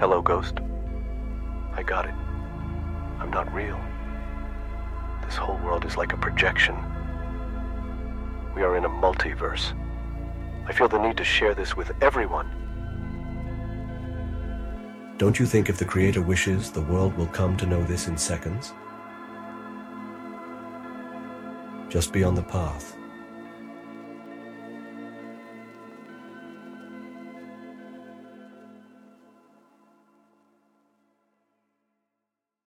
Hello, Ghost. I got it. I'm not real. This whole world is like a projection. We are in a multiverse. I feel the need to share this with everyone. Don't you think if the Creator wishes, the world will come to know this in seconds? Just be on the path.